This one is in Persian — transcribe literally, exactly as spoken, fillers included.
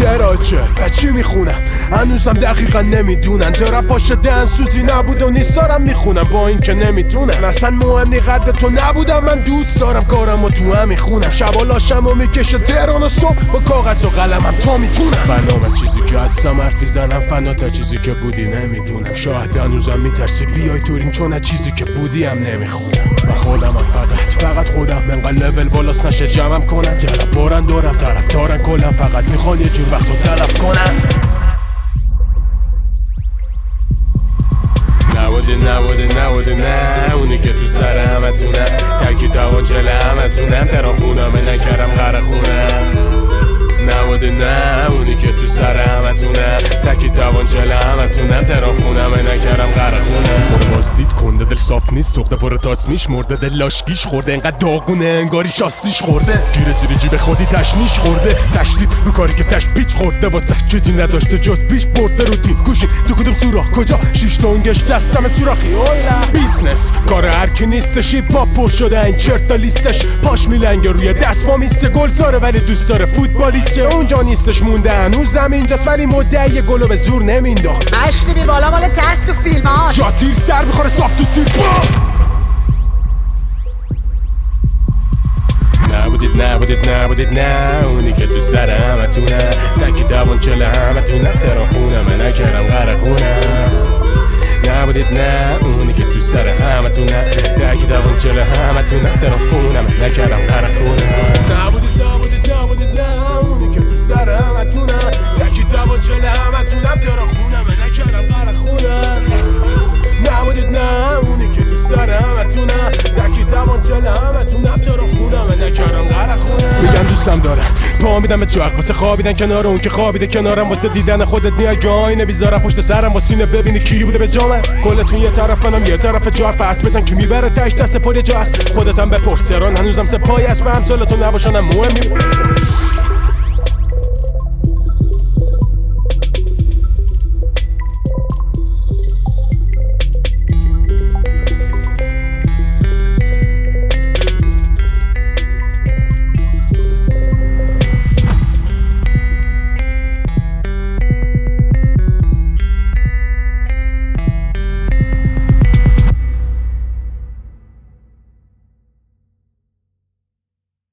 چرا چه و چی میخونم هنوزم دقیقا نمیدونن چرا پاشه دهن سوزی نبود و نیست دارم میخونم با این که نمیتونم اصلا مهم نی قد تو نبودم من دوست دارم کارم و تو هم میخونم شب و لاشم و میکشه تهران و صبح با کاغذ و قلمم تا میتونم فنام چیزی که هستم حرف میزنم فنا تا چیزی که بودی نمیدونم شاید هنوزم میترسی بیای تورین چون از چیزی که بودی هم نمیخونم و خودم هم فقط فقط خودم منقل لول بالاست نشه جمعم کنم جلب بارن دارم طرف دارن کلم فقط میخوان یه جور وقت رو تلف کنم نبوده نبوده نبوده نه اونی که تو سر همه تونه تکی دوان جل همه تونم ترا خونم نکرم غره خونم نبوده نه اونی که تو سر همه تونه تکی دوان جل همه تونم ترا خونم نکرم غره خونم خور باستید کنده دل صاف نیست سخته پر تاسمیش مرده دل لاشگیش خورده انقدر داغونه انگاری شاستیش خورده گیر زیر جیب خودی تشنیش خورده تشدید رو کاری که تش پیچ خورده واسه چیزی نداشته جز پیش برده روتین گوشین تو کدوم سوراخ کجا شیش تونگش دستم سوراخی بیزنس کار هر کی نیستش با پر شده این چرتا لیستش پاش میلنگه روی دست ما میسته گل زاره ولی دوست داره فوتبالیست اونجا نیستش مونده هنوزم اینجاست ولی مدعی گلو به زور نمینداخت مشتی بی بالا مال ترس تو فیلم ها جا تیر سر میخوره صاف تو تیر نبودید نبودید نبودید نه اونی که تو سر همه تونه تکی دوان چل همه تونه ترا خونم نکرم غره خونم نبودید نه اونی که تو سر همه تونه تکی دوان چل همه تونه ترا خونم نکرم غره خونم نبودید نبودید نبودید نه اونی که تو سر همه تونه تکی دوان چل همه تونه ترا خونم نکرم غره خونم نبودید نه اونی که تو سر همه تونه تکی دوان چل همه تونه ترا خونم نکرم غره خونم میگن دوستم دارم پا میدم به جاق واسه خوابیدن کنار اون که خوابیده کنارم واسه دیدن خودت میای که آینه بیزارم پشت سرم با سینه ببینی کی بوده به جامم کلتون یه طرف منم یه طرف جا پس بزن کی میبره تاش دست پر جا است خودت هم بپرس تهران هنوزم سه پای اسم همسالتون نباشنم مهمی